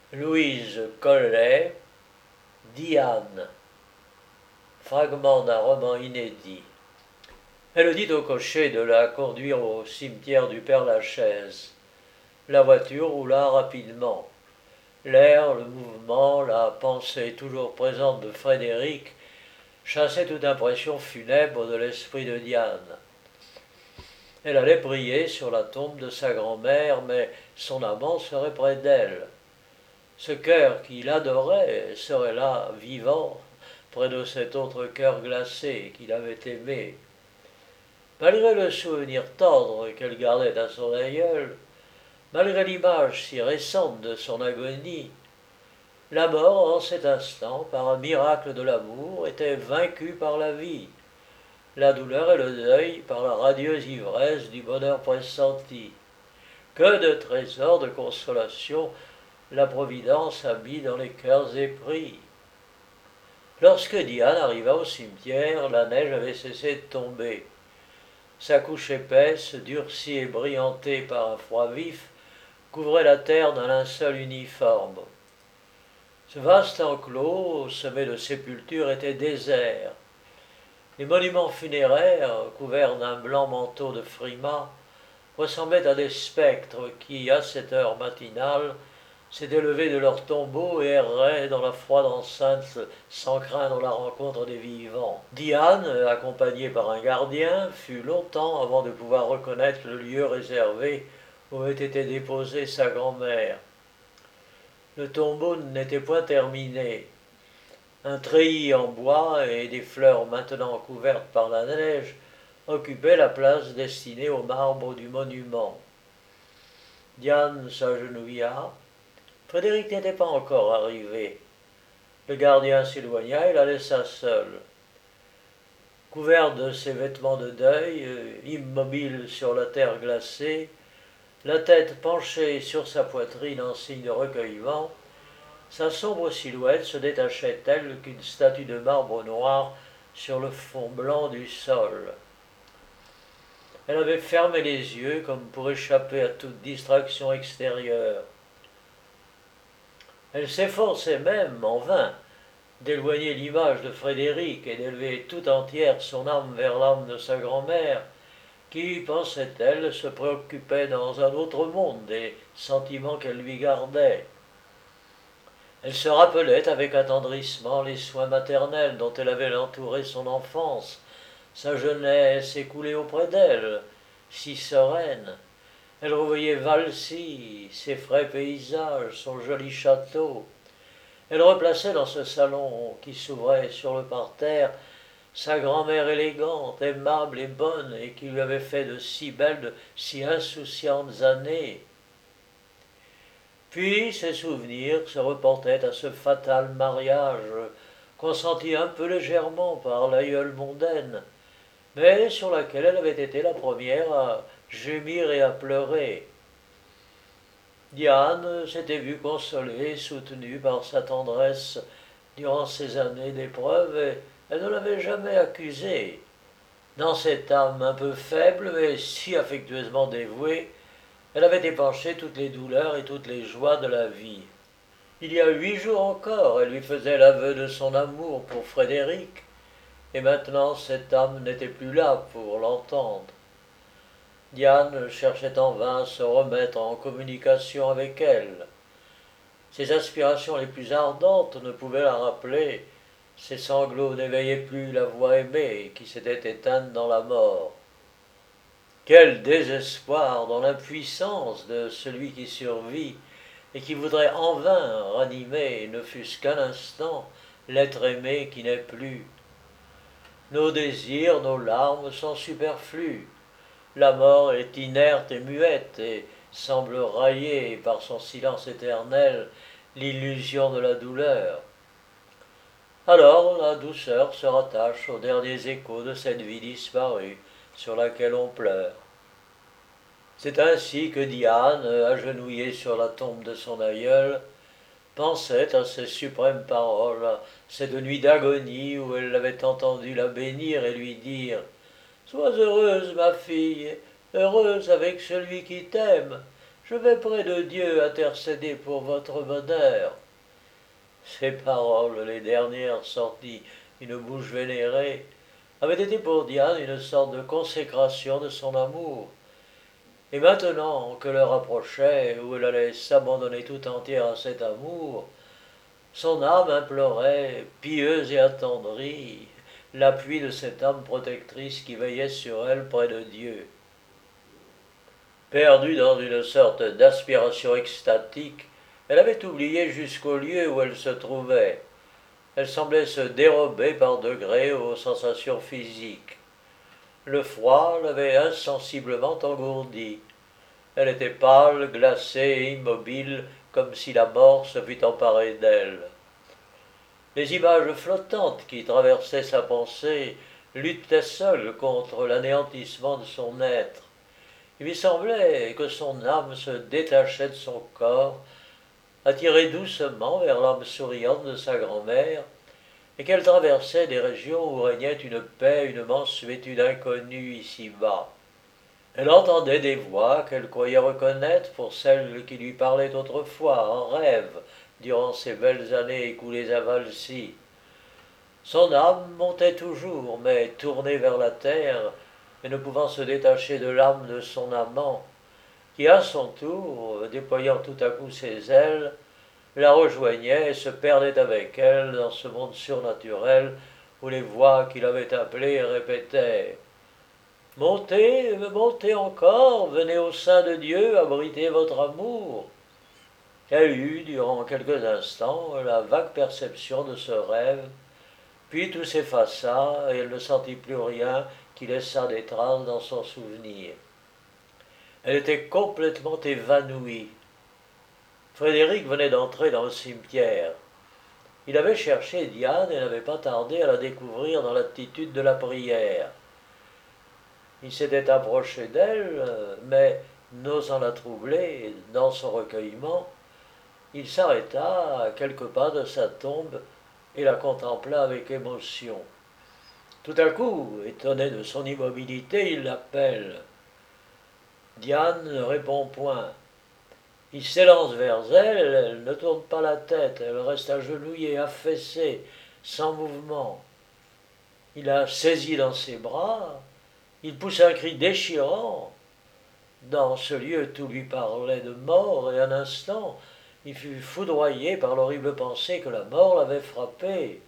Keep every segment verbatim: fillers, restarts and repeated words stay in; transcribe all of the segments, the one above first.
Louise Collet, Diane, fragment d'un roman inédit. Elle dit au cocher de la conduire au cimetière du Père-Lachaise. La voiture roula rapidement. L'air, le mouvement, la pensée toujours présente de Frédéric chassaient toute impression funèbre de l'esprit de Diane. Elle allait prier sur la tombe de sa grand-mère, mais son amant serait près d'elle. Ce cœur qui l'adorait serait là, vivant, près de cet autre cœur glacé qu'il avait aimé. Malgré le souvenir tendre qu'elle gardait à son aïeul, malgré l'image si récente de son agonie, la mort, en cet instant, par un miracle de l'amour, était vaincue par la vie, la douleur et le deuil par la radieuse ivresse du bonheur pressenti. Que de trésors de consolation la Providence a mis dans les cœurs épris. Lorsque Diane arriva au cimetière, la neige avait cessé de tomber. Sa couche épaisse, durcie et brillantée par un froid vif, couvrait la terre d'un linceul uniforme. Ce vaste enclos, semé de sépultures, était désert. Les monuments funéraires, couverts d'un blanc manteau de frimas, ressemblaient à des spectres qui, à cette heure matinale, s'étaient levés de leurs tombeaux et erraient dans la froide enceinte sans craindre la rencontre des vivants. Diane, accompagnée par un gardien, fut longtemps avant de pouvoir reconnaître le lieu réservé où avait été déposée sa grand-mère. Le tombeau n'était point terminé. Un treillis en bois et des fleurs maintenant couvertes par la neige occupaient la place destinée au marbre du monument. Diane s'agenouilla. Frédéric n'était pas encore arrivé. Le gardien s'éloigna et la laissa seule. Couverte de ses vêtements de deuil, immobile sur la terre glacée, la tête penchée sur sa poitrine en signe de recueillement, sa sombre silhouette se détachait telle qu'une statue de marbre noir sur le fond blanc du sol. Elle avait fermé les yeux comme pour échapper à toute distraction extérieure. Elle s'efforçait même, en vain, d'éloigner l'image de Frédéric et d'élever tout entière son âme vers l'âme de sa grand-mère, qui, pensait-elle, se préoccupait dans un autre monde des sentiments qu'elle lui gardait. Elle se rappelait avec attendrissement les soins maternels dont elle avait entouré son enfance, sa jeunesse écoulée auprès d'elle, si sereine. Elle revoyait Valsy, ses frais paysages, son joli château. Elle replaçait dans ce salon qui s'ouvrait sur le parterre sa grand-mère élégante, aimable et bonne, et qui lui avait fait de si belles, de si insouciantes années. Puis ses souvenirs se reportaient à ce fatal mariage, consenti un peu légèrement par l'aïeule mondaine, mais sur laquelle elle avait été la première à gémir et à pleurer. Diane s'était vue consolée, soutenue par sa tendresse durant ces années d'épreuve, et elle ne l'avait jamais accusée. Dans cette âme un peu faible, mais si affectueusement dévouée, elle avait épanché toutes les douleurs et toutes les joies de la vie. Il y a huit jours encore, elle lui faisait l'aveu de son amour pour Frédéric, et maintenant cette âme n'était plus là pour l'entendre. Diane cherchait en vain à se remettre en communication avec elle. Ses aspirations les plus ardentes ne pouvaient la rappeler, ses sanglots n'éveillaient plus la voix aimée qui s'était éteinte dans la mort. Quel désespoir dans l'impuissance de celui qui survit et qui voudrait en vain ranimer, ne fût-ce qu'un instant, l'être aimé qui n'est plus. Nos désirs, nos larmes sont superflus. La mort est inerte et muette et semble railler par son silence éternel l'illusion de la douleur. Alors la douceur se rattache aux derniers échos de cette vie disparue sur laquelle on pleure. C'est ainsi que Diane, agenouillée sur la tombe de son aïeul, pensait à ces suprêmes paroles, à cette nuit d'agonie où elle l'avait entendu la bénir et lui dire « Sois heureuse, ma fille, heureuse avec celui qui t'aime. je vais près de Dieu intercéder pour votre bonheur. » Ces paroles, les dernières sorties d'une bouche vénérée, avaient été pour Diane une sorte de consécration de son amour. Et maintenant que l'heure approchait où elle allait s'abandonner tout entière à cet amour, son âme implorait, pieuse et attendrie, l'appui de cette âme protectrice qui veillait sur elle près de Dieu. Perdue dans une sorte d'aspiration extatique, elle avait oublié jusqu'au lieu où elle se trouvait. Elle semblait se dérober par degrés aux sensations physiques. Le froid l'avait insensiblement engourdie. Elle était pâle, glacée et immobile, comme si la mort se fût emparée d'elle. Les images flottantes qui traversaient sa pensée luttaient seules contre l'anéantissement de son être. Il lui semblait que son âme se détachait de son corps, attirée doucement vers l'âme souriante de sa grand-mère, et qu'elle traversait des régions où régnait une paix, une mansuétude inconnue ici-bas. Elle entendait des voix qu'elle croyait reconnaître pour celles qui lui parlaient autrefois, en rêve, durant ces belles années écoulées à Valsy. Son âme montait toujours, mais tournée vers la terre, et ne pouvant se détacher de l'âme de son amant, qui à son tour, déployant tout à coup ses ailes, la rejoignait et se perdait avec elle dans ce monde surnaturel où les voix qui l'avaient appelée répétaient « Montez, montez encore, venez au sein de Dieu, abritez votre amour ». Elle eut, durant quelques instants, la vague perception de ce rêve, puis tout s'effaça et elle ne sentit plus rien qui laissât des traces dans son souvenir. Elle était complètement évanouie. Frédéric venait d'entrer dans le cimetière. Il avait cherché Diane et n'avait pas tardé à la découvrir dans l'attitude de la prière. Il s'était approché d'elle, mais, n'osant la troubler, dans son recueillement, il s'arrêta à quelques pas de sa tombe et la contempla avec émotion. Tout à coup, étonné de son immobilité, il l'appelle. Diane ne répond point. Il s'élance vers elle, elle ne tourne pas la tête, elle reste agenouillée, affaissée, sans mouvement. Il la saisit dans ses bras, il pousse un cri déchirant. Dans ce lieu, tout lui parlait de mort, et un instant, il fut foudroyé par l'horrible pensée que la mort l'avait frappé.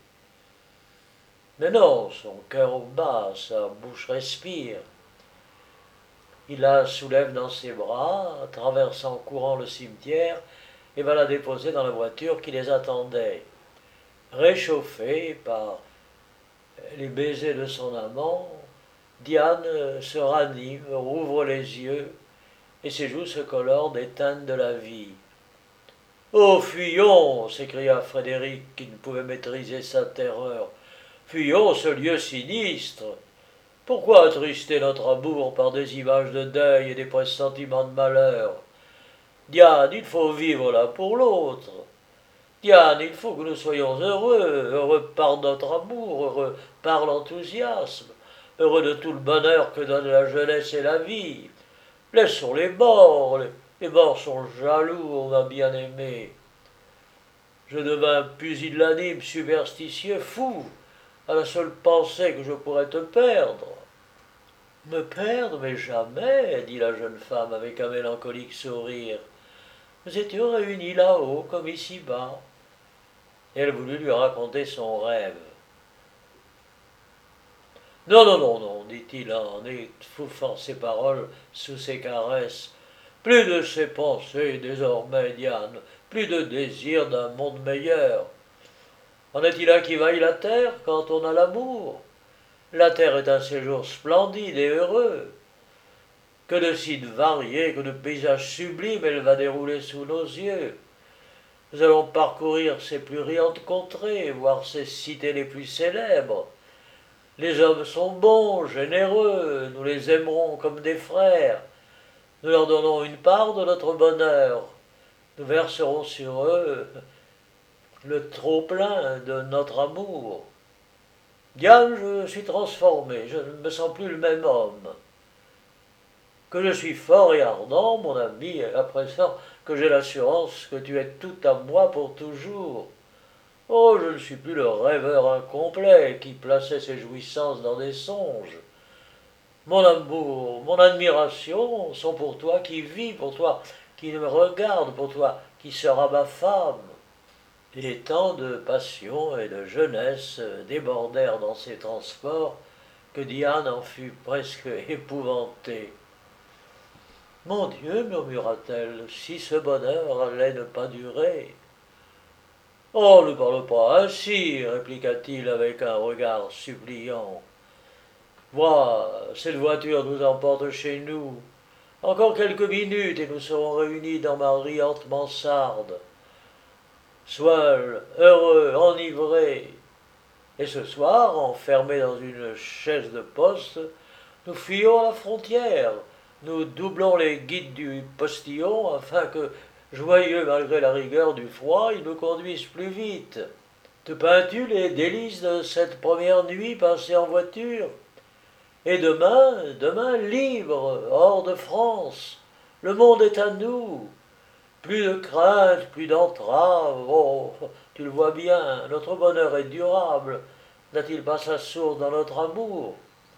Mais non, son cœur bat, sa bouche respire. Il la soulève dans ses bras, traverse en courant le cimetière, et va la déposer dans la voiture qui les attendait. Réchauffée par les baisers de son amant, Diane se ranime, rouvre les yeux, et ses joues se colorent des teintes de la vie. « Oh, fuyons !» s'écria Frédéric, qui ne pouvait maîtriser sa terreur. « Fuyons ce lieu sinistre ! Pourquoi attrister notre amour par des images de deuil et des pressentiments de malheur? Diane, il faut vivre l'un pour l'autre. Diane, il faut que nous soyons heureux, heureux par notre amour, heureux par l'enthousiasme, heureux de tout le bonheur que donnent la jeunesse et la vie. Laissons les morts, les, les morts sont jaloux, ma bien-aimée. » Je devins pusillanime, superstitieux, fou, à la seule pensée que je pourrais te perdre. « Me perdre, mais jamais, » dit la jeune femme avec un mélancolique sourire. « Nous étions réunis là-haut, comme ici-bas. » Et elle voulut lui raconter son rêve. « Non, non, non, non, dit-il en étouffant ses paroles sous ses caresses. Plus de ces pensées désormais, Diane, plus de désir d'un monde meilleur. En est-il un qui vaille la terre quand on a l'amour? La terre est un séjour splendide et heureux. Que de sites variés, que de paysages sublimes elle va dérouler sous nos yeux. Nous allons parcourir ses plus riantes contrées, voir ses cités les plus célèbres. Les hommes sont bons, généreux, nous les aimerons comme des frères. Nous leur donnons une part de notre bonheur. Nous verserons sur eux le trop-plein de notre amour. Diane, je suis transformé, je ne me sens plus le même homme. que je suis fort et ardent, mon ami, et à présent que j'ai l'assurance que tu es tout à moi pour toujours. Oh, je ne suis plus le rêveur incomplet qui plaçait ses jouissances dans des songes. Mon amour, mon admiration sont pour toi qui vis, pour toi qui me regarde, pour toi qui sera ma femme. Et tant de passion et de jeunesse débordèrent dans ces transports que Diane en fut presque épouvantée. Mon Dieu, murmura-t-elle, si ce bonheur allait ne pas durer. Oh, ne parle pas ainsi, répliqua-t-il avec un regard suppliant. Vois, cette voiture nous emporte chez nous. Encore quelques minutes et nous serons réunis dans ma riante mansarde. Seul, heureux, enivré. Et ce soir, enfermés dans une chaise de poste, nous fuyons à la frontière. Nous doublons les guides du postillon afin que, joyeux malgré la rigueur du froid, ils nous conduisent plus vite. Te peins-tu les délices de cette première nuit passée en voiture? Et demain, demain libre, hors de France, le monde est à nous. Plus de crainte, plus d'entraves, oh, tu le vois bien, notre bonheur est durable. N'a-t-il pas sa source dans notre amour?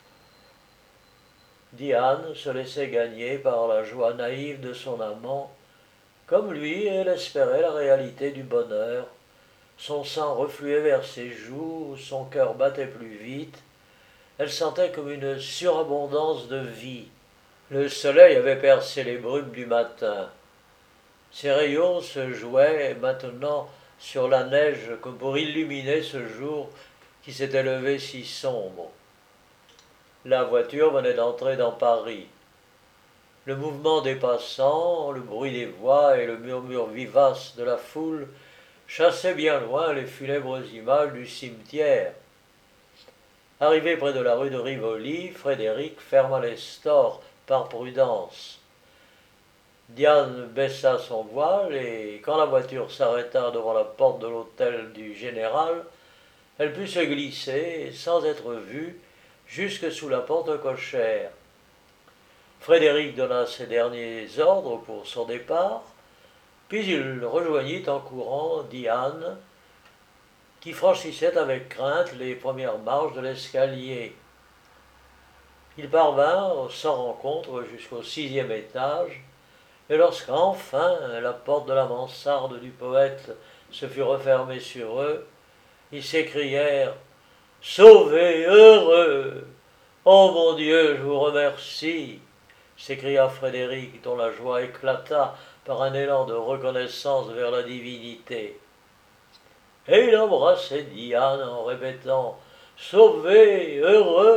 Diane se laissait gagner par la joie naïve de son amant. Comme lui, elle espérait la réalité du bonheur. Son sang refluait vers ses joues, son cœur battait plus vite. Elle sentait comme une surabondance de vie. Le soleil avait percé les brumes du matin. Ses rayons se jouaient maintenant sur la neige comme pour illuminer ce jour qui s'était levé si sombre. La voiture venait d'entrer dans Paris. Le mouvement des passants, le bruit des voix et le murmure vivace de la foule chassaient bien loin les funèbres images du cimetière. Arrivé près de la rue de Rivoli, Frédéric ferma les stores par prudence. Diane baissa son voile et, quand la voiture s'arrêta devant la porte de l'hôtel du général, elle put se glisser, sans être vue, jusque sous la porte cochère. Frédéric donna ses derniers ordres pour son départ, puis il rejoignit en courant Diane, qui franchissait avec crainte les premières marches de l'escalier. Ils parvinrent sans rencontre jusqu'au sixième étage, et lorsqu'enfin la porte de la mansarde du poète se fut refermée sur eux, ils s'écrièrent « Sauvés, heureux! Oh mon Dieu, je vous remercie !» s'écria Frédéric, dont la joie éclata par un élan de reconnaissance vers la divinité. Et il embrassait Diane en répétant « Sauvés, heureux !»